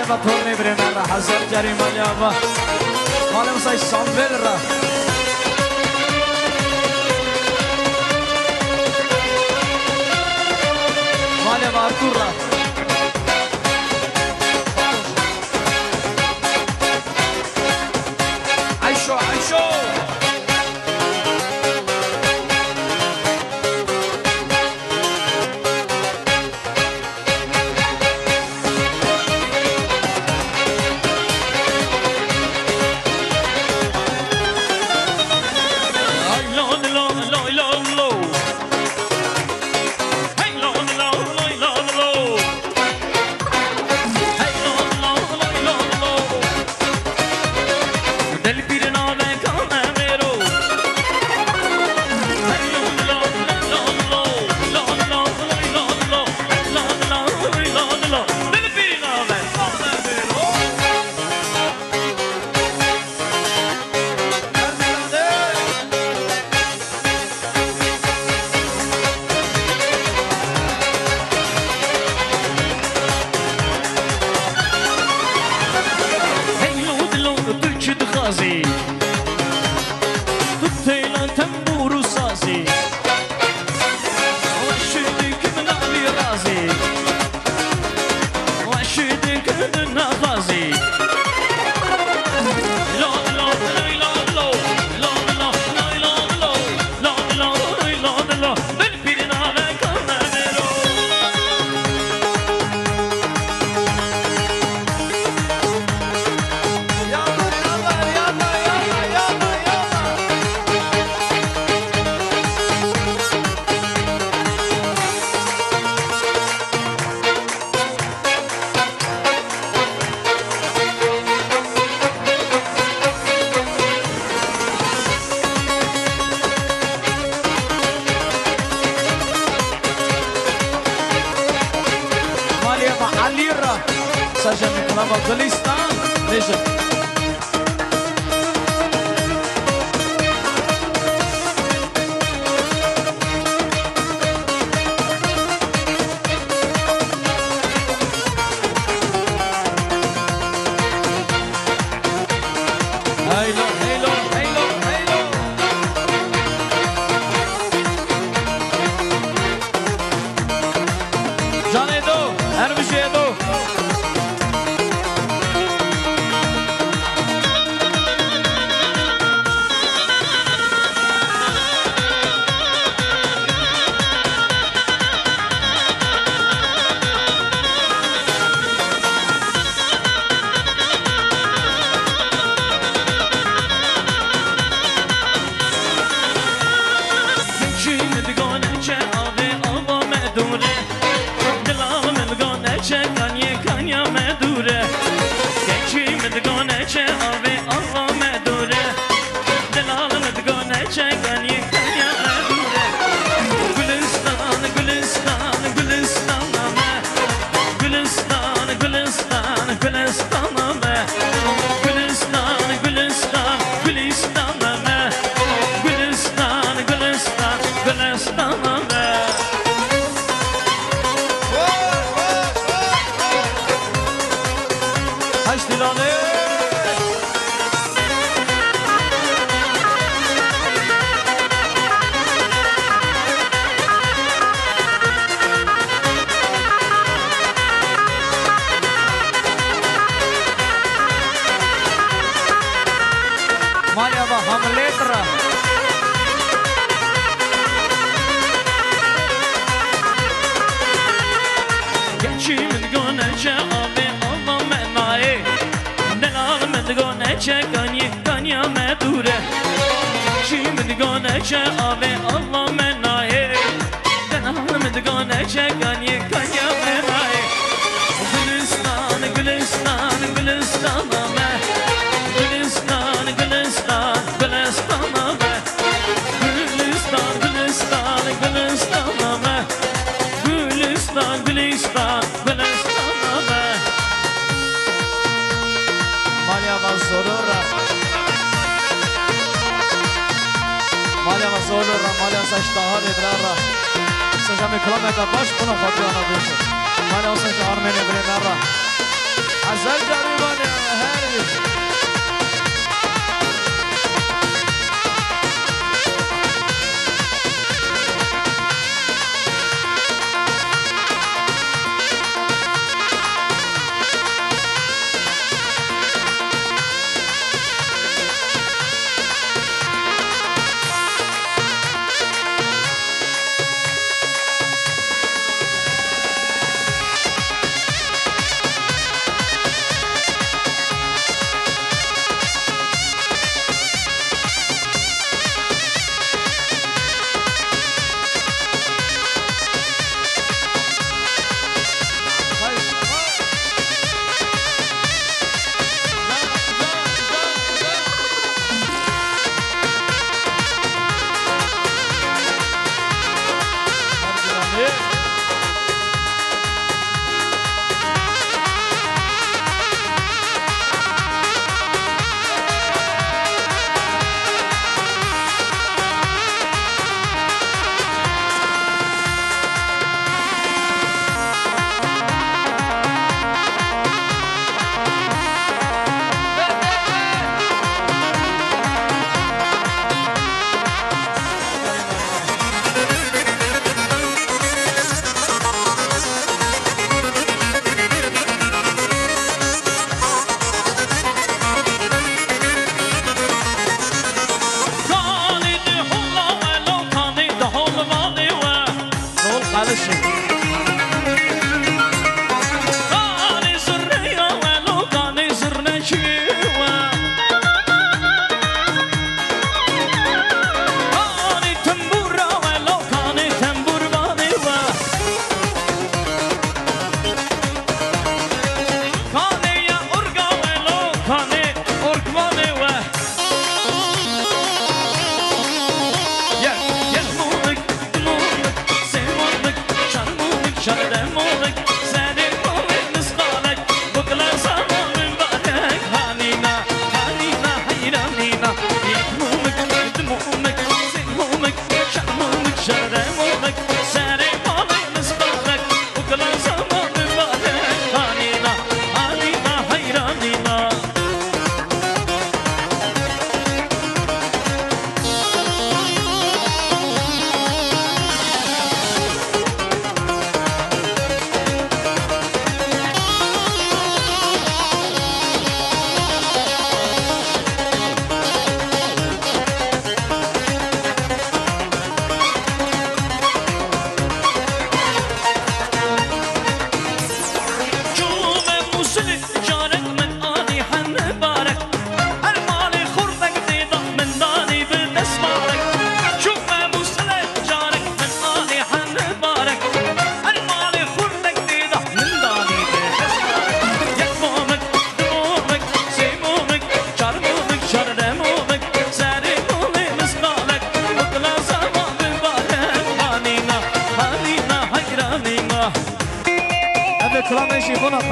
با طول میبریم را حضر جری مالیا با مال مسای سامبل را مالیا با ارتور را عیشو عیشو سجن میکنم با گلستان نشد هیلو هیلو هیلو هیلو جانه دو هر بشه دو مالیا سشتاها ابرارا سجام کلام تا باش کنه خاطر آن دوست مالیا سشتاها من ابرارا ازل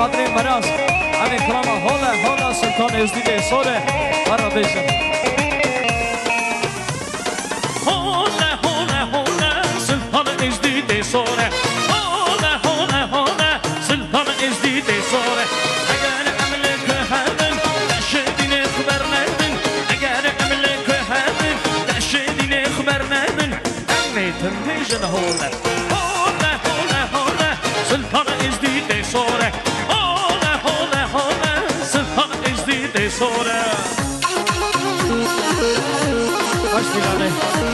خاطر مراس أنا كلامه هلا سلطان يزديد صورة مرة بيجن هلا سلطان يزديد صورة هلا سلطان يزديد صورة أجر أملك هذن تشدين خبر ندن أجر أملك هذن تشدين خبر ندن أمي تنبيجن هلا سلطان يزديد صورة هلا سلطان يزديد صورة باش بلانه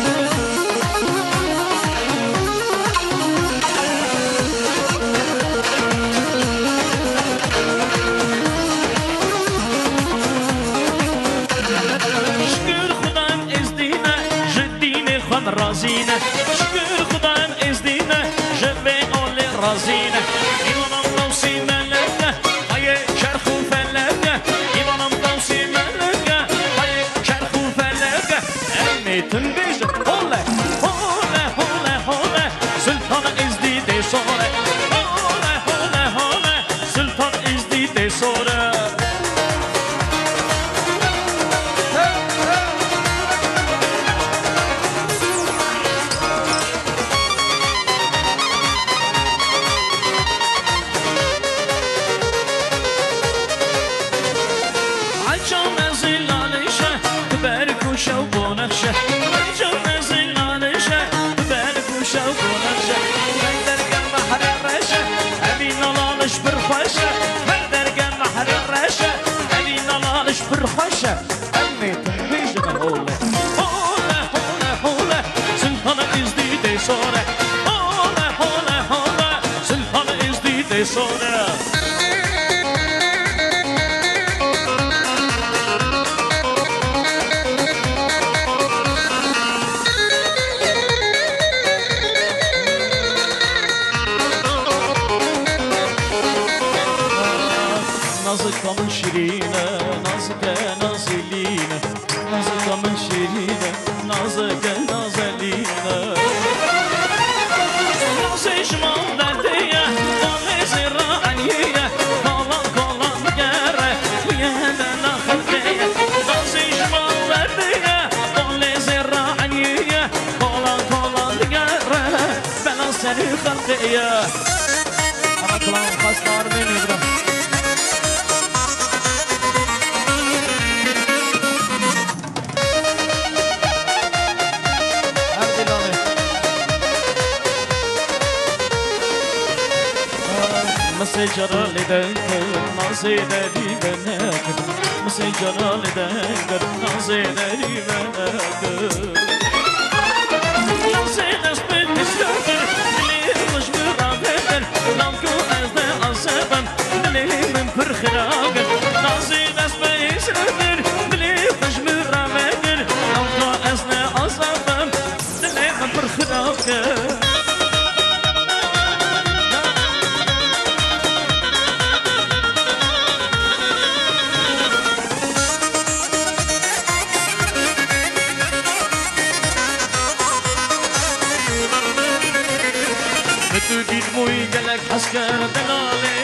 رازينة شكر خدان إزدينا جبي أولي رازينة إيوانا مطوسي ملكة هاي شرخو فلكة إيوانا مطوسي ملكة هاي شرخو فلكة أمي تنبيج هولا سلطان إزديدي صورة هولا سلطان إزديدي صورة بالخشة أمي تنبيجنا هولا سلطان إزديدي صورة هولا سلطان إزديدي صورة نازك من شيرينة نازك نازلينة نازك من شيرينة نازك نازلينة نازي شمال دردية طالي زرانية كولا مجارة ويانا خلقية نازي شمال دردية طالي زرانية كولا مجارة بلا سري خلقية أنا كلام خاص نارمين يبرا مسجرة لدنكر نازي داري بناكر مسجرة لدنكر نازي داري بناكر نازي نسبت نسكر دلي مش برابر لامكو أزد أصابن دلي من فرخراكر نازي نسبت نسكر دلي مش برابر لامكو أزد أصابن دلي من فرخراكر حسكر دلالي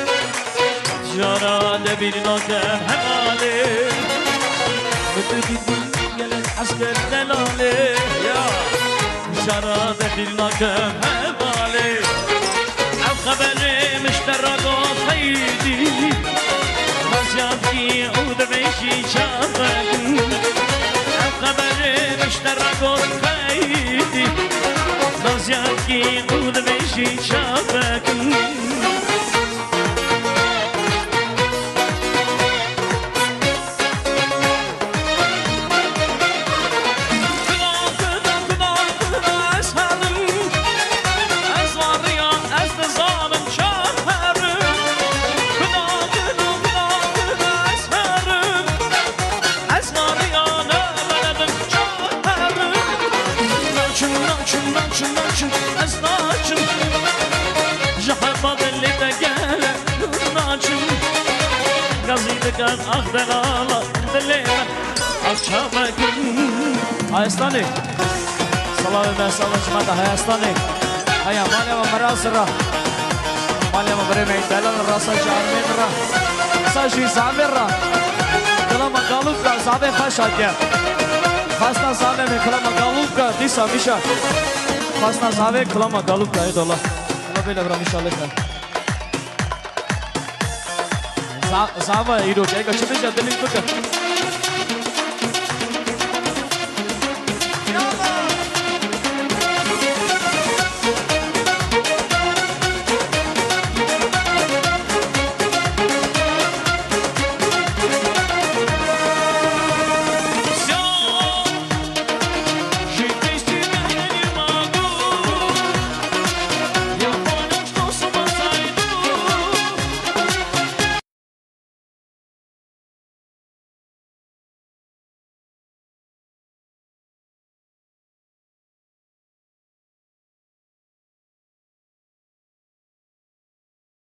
جارا دبيرنا كان حمالي بتجي يلك حسكر دلالي يا جارا دبيرنا كان حمالي او خبري مشتركو خيدي مزيادكي عود بيشي شافك او خبري مشتركو خيدي مزيادكي عود بيشي شافك قصيدك أخذ الله دلينا أشهبك هايستاني صلاة الله سلام جماعة هايستاني هيا مالي ومراس الرا Malema vreme Delan Rasa Jarmin Ra Sashi Zamer Ra Kalama Galupka Zave Fasha Gya Khasna Zave me Kalama Galupka Disa Misha Khasna Zave Kalama Galupka Edola Labela Bra Misha Lekha Zava Ido Ega Chimija Delik Buka